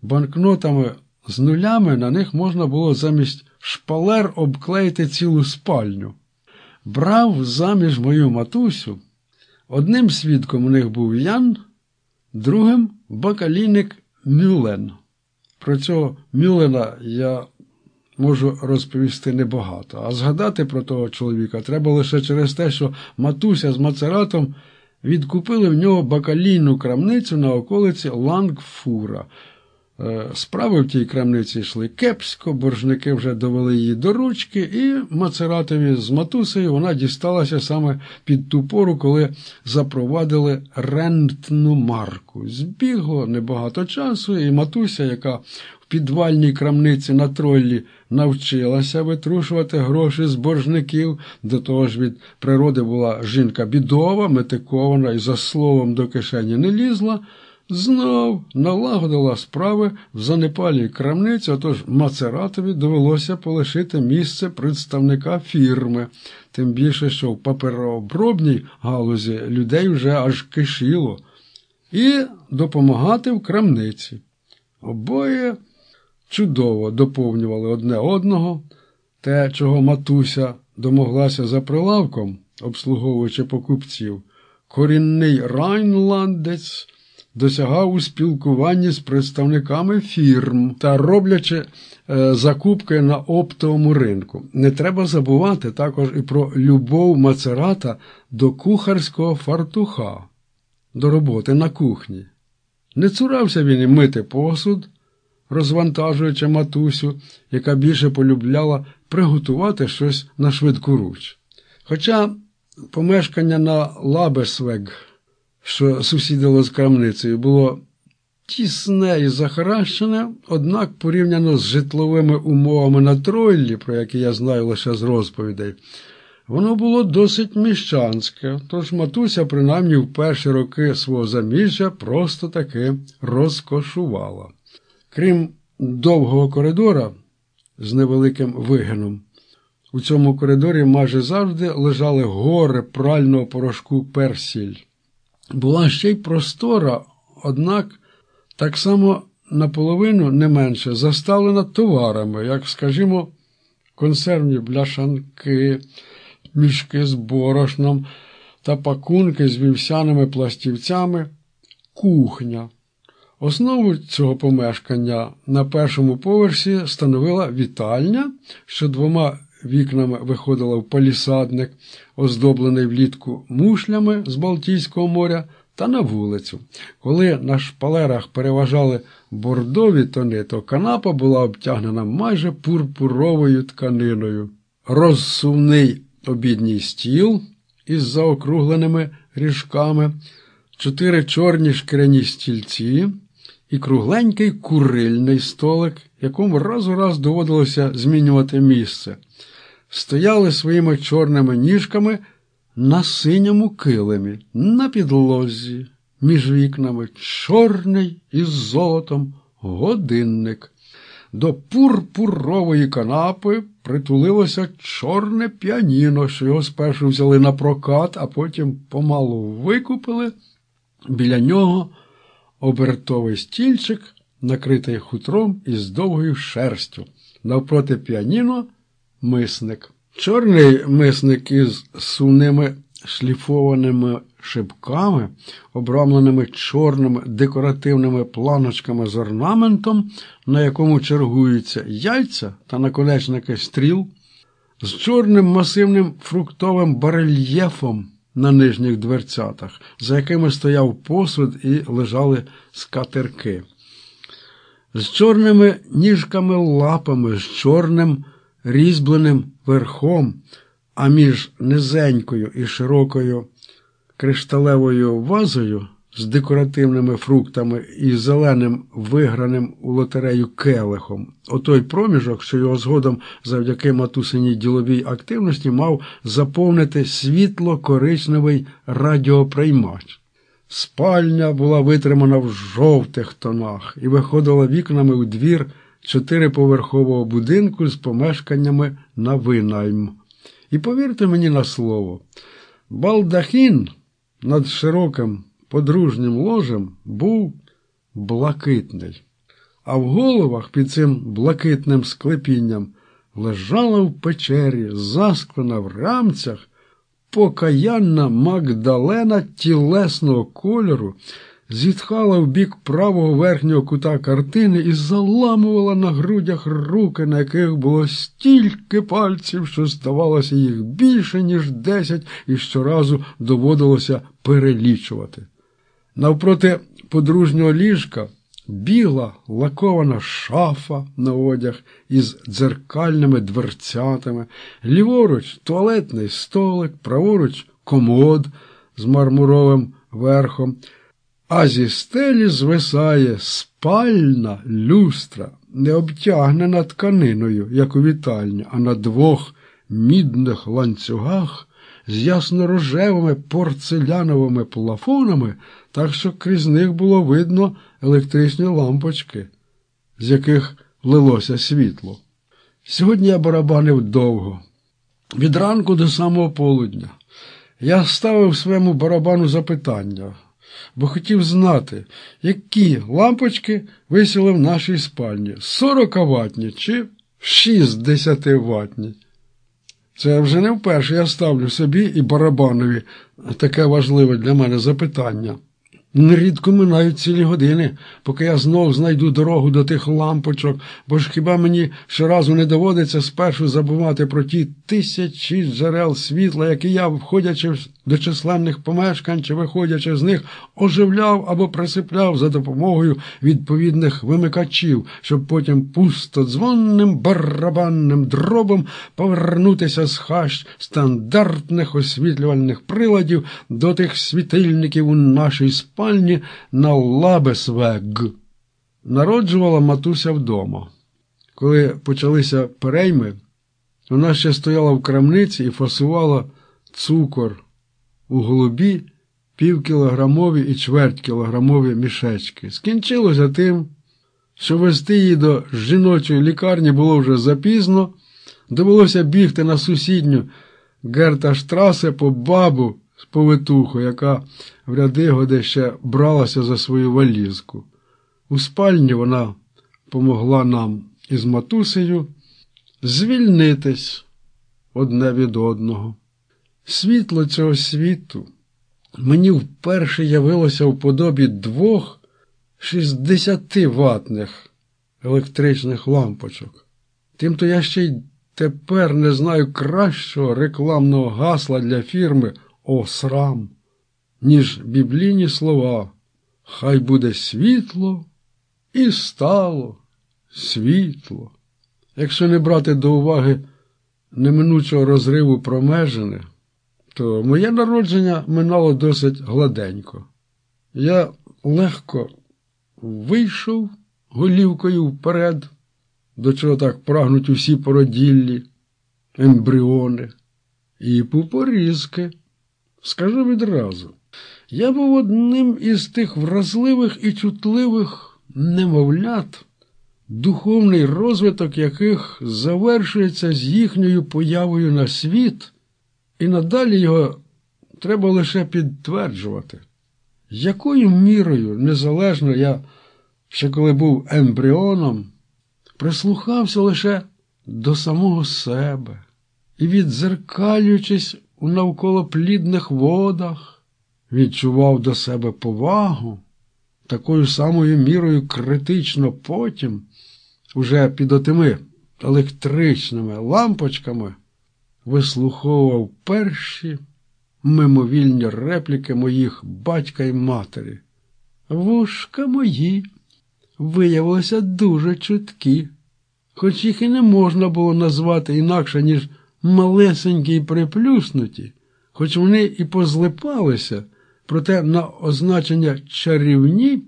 банкнотами з нулями, на них можна було замість шпалер обклеїти цілу спальню. Брав заміж мою матусю. Одним свідком у них був Ян, другим – бакалійник Мюлен. Про цього Мюлена я можу розповісти небагато, а згадати про того чоловіка треба лише через те, що матуся з Мацератом відкупили в нього бакалійну крамницю на околиці Лангфура. Справи в тій крамниці йшли кепсько, боржники вже довели її до ручки, і Мацератові з матусею вона дісталася саме під ту пору, коли запровадили рентну марку. Збігло небагато часу, і матуся, яка в підвальній крамниці на троллі навчилася витрушувати гроші з боржників, до того ж від природи була жінка бідова, метикована і за словом до кишені не лізла, знов налагодила справи в занепалій крамниці, отож Мацератові довелося полишити місце представника фірми, тим більше, що в паперообробній галузі людей вже аж кишіло, і допомагати в крамниці. Обоє чудово доповнювали одне одного. Те, чого матуся домоглася за прилавком, обслуговуючи покупців, корінний райнландець досягав у спілкуванні з представниками фірм та роблячи закупки на оптовому ринку. Не треба забувати також і про любов Мацерата до кухарського фартуха, до роботи на кухні. Не цурався він і мити посуд, розвантажуючи матусю, яка більше полюбляла приготувати щось на швидкоруч. Хоча помешкання на Лабесвег, що сусідило з крамницею, було тісне і захаращене, однак порівняно з житловими умовами на Тройлі, про які я знаю лише з розповідей, воно було досить міщанське, тож матуся, принаймні в перші роки свого заміжжя, просто таки розкошувала. Крім довгого коридора з невеликим вигином, у цьому коридорі майже завжди лежали гори прального порошку Персіль. Була ще й простора, однак так само наполовину, не менше, заставлена товарами, як, скажімо, консервні бляшанки, мішки з борошном та пакунки з вівсяними пластівцями, кухня. Основу цього помешкання на першому поверсі становила вітальня, що двома вікнами виходила в палісадник, оздоблений влітку мушлями з Балтійського моря, та на вулицю. Коли на шпалерах переважали бордові тони, то канапа була обтягнена майже пурпуровою тканиною. Розсувний обідній стіл із заокругленими ріжками, 4 чорні шкіряні стільці і кругленький курильний столик, якому раз у раз доводилося змінювати місце, стояли своїми чорними ніжками на синьому килимі, на підлозі, між вікнами, чорний із золотом годинник. До пурпурової канапи притулилося чорне піаніно, що його спершу взяли на прокат, а потім помалу викупили. Біля нього обертовий стільчик, накритий хутром із довгою шерстю. Навпроти піаніно – мисник. Чорний мисник із сувними шліфованими шибками, обрамленими чорними декоративними планочками з орнаментом, на якому чергуються яйця та наконечники стріл, з чорним масивним фруктовим барельєфом на нижніх дверцятах, за якими стояв посуд і лежали скатерки. З чорними ніжками-лапами, з чорним різьбленим верхом, а між низенькою і широкою кришталевою вазою з декоративними фруктами і зеленим виграним у лотерею келихом. Отой проміжок, що його згодом завдяки матусиній діловій активності мав заповнити світло-коричневий радіоприймач. Спальня була витримана в жовтих тонах і виходила вікнами у двір 4-поверхового будинку з помешканнями на винайм. І повірте мені на слово, балдахін над широким подружнім ложем був блакитний. а в головах під цим блакитним склепінням лежала в печері, засклена в рамцях, покаянна Магдалена тілесного кольору, зітхала в бік правого верхнього кута картини і заламувала на грудях руки, на яких було стільки пальців, що здавалося їх більше, ніж 10, і щоразу доводилося перелічувати. Навпроти подружнього ліжка біла лакована шафа на одяг із дзеркальними дверцятами, ліворуч туалетний столик, праворуч комод з мармуровим верхом, а зі стелі звисає спальна люстра, не обтягнена тканиною, як у вітальні, а на 2 мідних ланцюгах з ясно-рожевими порцеляновими плафонами, так що крізь них було видно електричні лампочки, з яких лилося світло. Сьогодні я барабанив довго, від ранку до самого полудня. Я ставив своєму барабану запитання, бо хотів знати, які лампочки висіли в нашій спальні, 40-ваттні чи 60-ваттні. Це вже не вперше я ставлю собі і барабанові таке важливе для мене запитання. Нерідко минають цілі години, поки я знов знайду дорогу до тих лампочок, бо ж хіба мені щоразу не доводиться спершу забувати про ті тисячі джерел світла, які я, входячи до численних помешкань чи виходячи з них, оживляв або присипляв за допомогою відповідних вимикачів, щоб потім пустодзвонним барабанним дробом повернутися з хащ стандартних освітлювальних приладів до тих світильників у нашій спальні на Лабесвег. Народжувала матуся вдома. Коли почалися перейми, вона ще стояла в крамниці і фасувала цукор у голубі, півкілограмові і чвертькілограмові мішечки. Скінчилося тим, що везти її до жіночої лікарні було вже запізно, довелося бігти на сусідню Герташтрасе по бабу з повитухою, яка в ряди годи ще бралася за свою валізку. У спальні вона помогла нам із матусею звільнитись одне від одного. Світло цього світу мені вперше явилося в подобі 2 60-ваттних електричних лампочок. Тимто я ще й тепер не знаю кращого рекламного гасла для фірми «Осрам», ніж біблійні слова «Хай буде світло, і стало світло». Якщо не брати до уваги неминучого розриву промежини, то моє народження минало досить гладенько. Я легко вийшов голівкою вперед, до чого так прагнуть усі породіллі, ембріони і пупорізки. Скажу відразу, я був одним із тих вразливих і чутливих немовлят, духовний розвиток яких завершується з їхньою появою на світ, і надалі його треба лише підтверджувати. Якою мірою, незалежно я, ще коли був ембріоном, прислухався лише до самого себе і, віддзеркалюючись у навколоплідних водах, відчував до себе повагу, такою самою мірою критично потім, уже під отими електричними лампочками, вислуховував перші мимовільні репліки моїх батька і матері. Вушка мої виявилися дуже чуткі, хоч їх і не можна було назвати інакше, ніж малесенькі й приплюснуті, хоч вони і позлипалися, проте на означення чарівні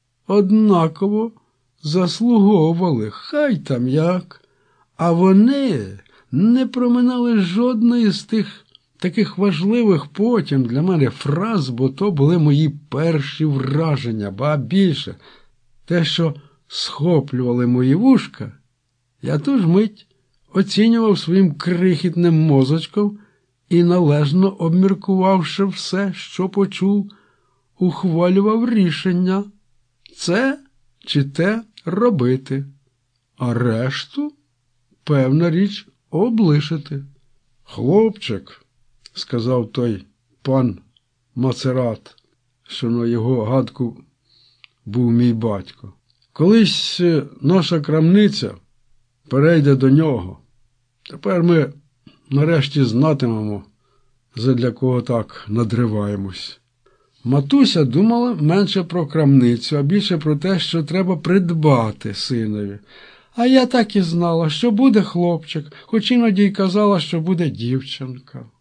однаково заслуговували, хай там як, а вони не проминали жодної з тих таких важливих потім для мене фраз, бо то були мої перші враження, ба більше. Те, що схоплювали мої вушка, я ту ж мить оцінював своїм крихітним мозочком і, належно обміркувавши все, що почув, ухвалював рішення – це чи те робити, а решту, певна річ, облишити. Хлопчик, сказав той пан Мацерат, що на його гадку був мій батько. Колись наша крамниця перейде до нього. Тепер ми нарешті знатимемо, задля кого так надриваємось. Матуся думала менше про крамницю, а більше про те, що треба придбати синові. А я так і знала, що буде хлопчик, хоч іноді й казала, що буде дівчинка.